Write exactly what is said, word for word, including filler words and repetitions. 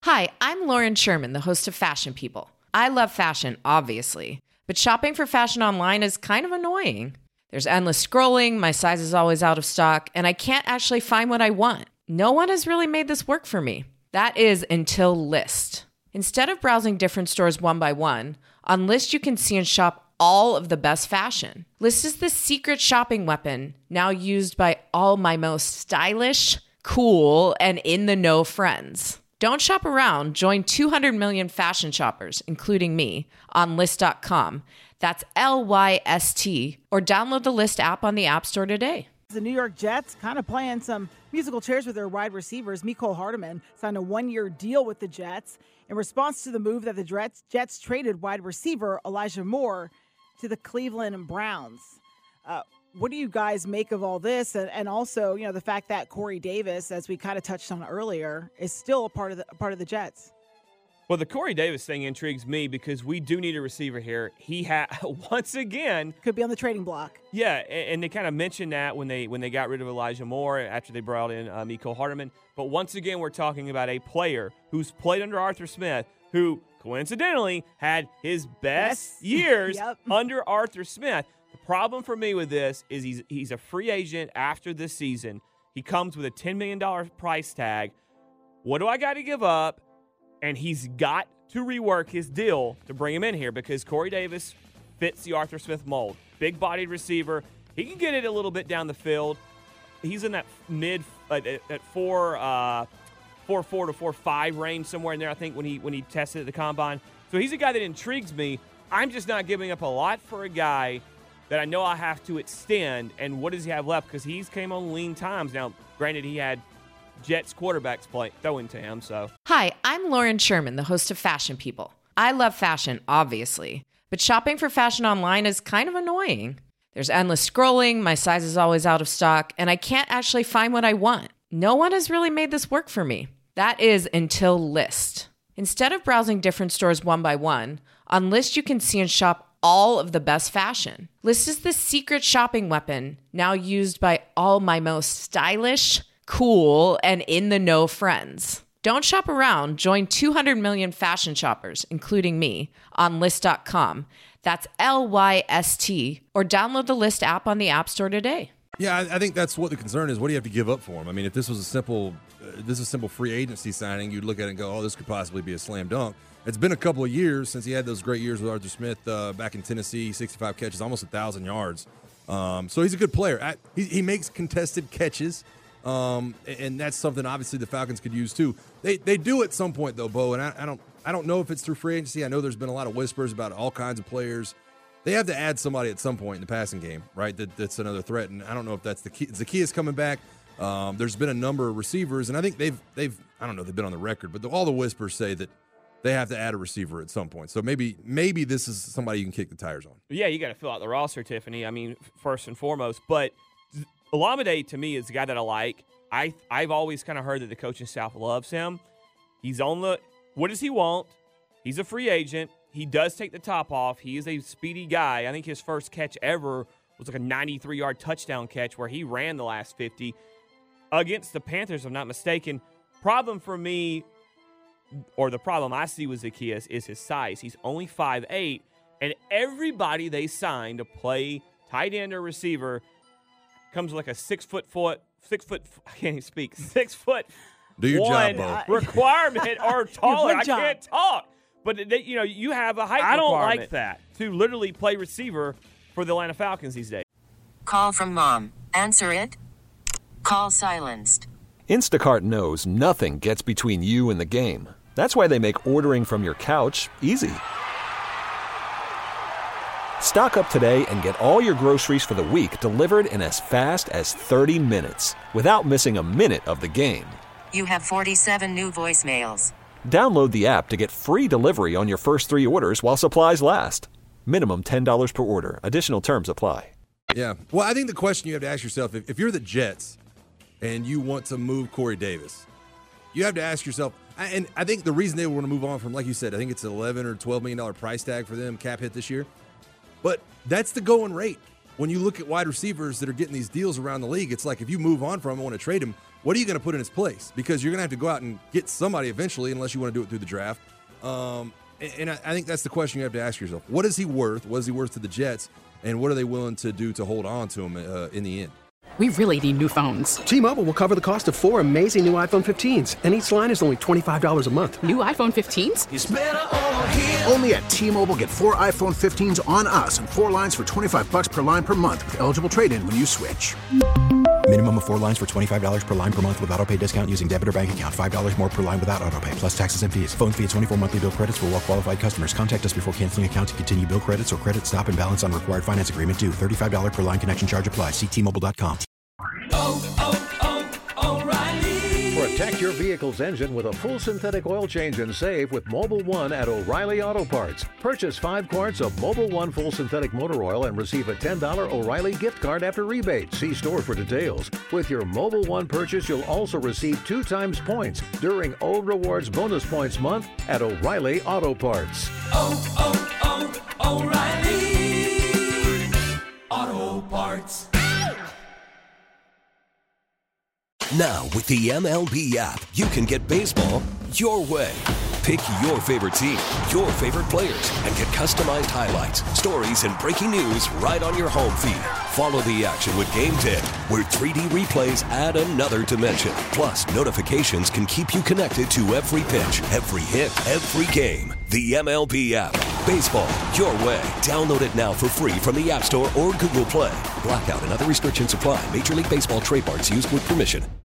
Hi, I'm Lauren Sherman, the host of Fashion People. I love fashion, obviously, but shopping for fashion online is kind of annoying. There's endless scrolling, my size is always out of stock, and I can't actually find what I want. No one has really made this work for me. That is until Lyst. Instead of browsing different stores one by one, on Lyst you can see and shop all of the best fashion. Lyst is the secret shopping weapon now used by all my most stylish, cool, and in-the-know friends. Don't shop around. Join two hundred million fashion shoppers, including me, on Lyst dot com. That's L Y S T. Or download the Lyst app on the App Store today. The New York Jets kind of playing some musical chairs with their wide receivers. Mecole Hardman signed a one-year deal with the Jets in response to the move that the Jets, Jets traded wide receiver Elijah Moore to the Cleveland Browns. Uh, what do you guys make of all this? And, and also, you know, the fact that Corey Davis, as we kind of touched on earlier, is still a part of the a part of the Jets. Well, the Corey Davis thing intrigues me because we do need a receiver here. He had once again could be on the trading block. Yeah, and, and they kind of mentioned that when they when they got rid of Elijah Moore after they brought in uh, Mecole Hardman. But once again, we're talking about a player who's played under Arthur Smith, who coincidentally had his best yes. years yep. under Arthur Smith. The problem for me with this is he's he's a free agent after this season. He comes with a ten million dollars price tag. What do I got to give up? And he's got to rework his deal to bring him in here because Corey Davis fits the Arthur Smith mold. Big-bodied receiver. He can get it a little bit down the field. He's in that mid uh, at four, uh, four four to four five range somewhere in there. I think when he when he tested at the combine. So he's a guy that intrigues me. I'm just not giving up a lot for a guy that I know I have to extend. And what does he have left? Because he's came on lean times. Now, granted, he had Jets quarterbacks play throwing to him. So hi, I'm Lauren Sherman, the host of Fashion People. I love fashion, obviously, but shopping for fashion online is kind of annoying. There's endless scrolling, my size is always out of stock, and I can't actually find what I want. No one has really made this work for me. That is until Lyst. Instead of browsing different stores one by one, on Lyst you can see and shop all of the best fashion. Lyst is the secret shopping weapon now used by all my most stylish, cool, and in-the-know friends. Don't shop around. Join two hundred million fashion shoppers, including me, on Lyst dot com. That's L Y S T. Or download the Lyst app on the App Store today. Yeah, I, I think that's what the concern is. What do you have to give up for him? I mean, if this was a simple, uh, this is a simple free agency signing, you'd look at it and go, oh, this could possibly be a slam dunk. It's been a couple of years since he had those great years with Arthur Smith uh, back in Tennessee, sixty-five catches, almost one thousand yards. Um, so he's a good player. I, he, he makes contested catches. Um, and that's something obviously the Falcons could use too. They they do at some point though, Bo, and I, I don't I don't know if it's through free agency. I know there's been a lot of whispers about all kinds of players. They have to add somebody at some point in the passing game, right? That, that's another threat, and I don't know if that's the key. Zaccheaus coming back. Um, there's been a number of receivers, and I think they've they've I don't know they've been on the record, but the, all the whispers say that they have to add a receiver at some point. So maybe maybe this is somebody you can kick the tires on. Yeah, you got to fill out the roster, Tiffany. I mean, first and foremost, but Olamide to me is the guy that I like. I, I've always kind of heard that the coaching staff loves him. He's on the – what does he want? He's a free agent. He does take the top off. He is a speedy guy. I think his first catch ever was like a ninety-three-yard touchdown catch where he ran the last fifty against the Panthers, if I'm not mistaken. Problem for me, or the problem I see with Zaccheaus is his size. He's only five eight, and everybody they signed to play tight end or receiver comes with like a six-foot foot – Six foot, I can't even speak. Six foot. Do your one job, Bo. Requirement or taller. I job. can't talk. But they, you know, you have a height I don't requirement like that. to literally play receiver for the Atlanta Falcons these days. Call from mom. Answer it. Call silenced. Instacart knows nothing gets between you and the game. That's why they make ordering from your couch easy. Stock up today and get all your groceries for the week delivered in as fast as thirty minutes without missing a minute of the game. You have forty-seven new voicemails. Download the app to get free delivery on your first three orders while supplies last. Minimum ten dollars per order. Additional terms apply. Yeah. Well, I think the question you have to ask yourself, if, if you're the Jets and you want to move Corey Davis, you have to ask yourself, and I think the reason they want to move on from, like you said, I think it's an eleven or twelve million dollars price tag for them, cap hit this year. But that's the going rate. When you look at wide receivers that are getting these deals around the league, it's like if you move on from them and want to trade them, what are you going to put in his place? Because you're going to have to go out and get somebody eventually, unless you want to do it through the draft. Um, and and I, I think that's the question you have to ask yourself. What is he worth? What is he worth to the Jets? And what are they willing to do to hold on to him uh, in the end? We really need new phones. T-Mobile will cover the cost of four amazing new iPhone fifteens, and each line is only twenty-five dollars a month. New iPhone fifteens? It's better over here. Only at T-Mobile, get four iPhone fifteens on us and four lines for twenty-five bucks per line per month with eligible trade-in when you switch. Minimum of four lines for twenty-five dollars per line per month with autopay discount using debit or bank account. five dollars more per line without autopay, plus taxes and fees. Phone fee at twenty-four monthly bill credits for well-qualified customers. Contact us before canceling account to continue bill credits or credit stop and balance on required finance agreement due. thirty-five dollars per line connection charge applies. See T Mobile dot com. Oh, oh, oh, O'Reilly. Protect your vehicle's engine with a full synthetic oil change and save with Mobil one at O'Reilly Auto Parts. Purchase five quarts of Mobil one full synthetic motor oil and receive a ten dollars O'Reilly gift card after rebate. See store for details. With your Mobil one purchase, you'll also receive two times points during O Rewards Bonus Points Month at O'Reilly Auto Parts. Oh, oh, oh, O'Reilly Auto Parts. Now, with the M L B app, you can get baseball your way. Pick your favorite team, your favorite players, and get customized highlights, stories, and breaking news right on your home feed. Follow the action with Game Day, where three D replays add another dimension. Plus, notifications can keep you connected to every pitch, every hit, every game. The M L B app. Baseball your way. Download it now for free from the App Store or Google Play. Blackout and other restrictions apply. Major League Baseball trademarks used with permission.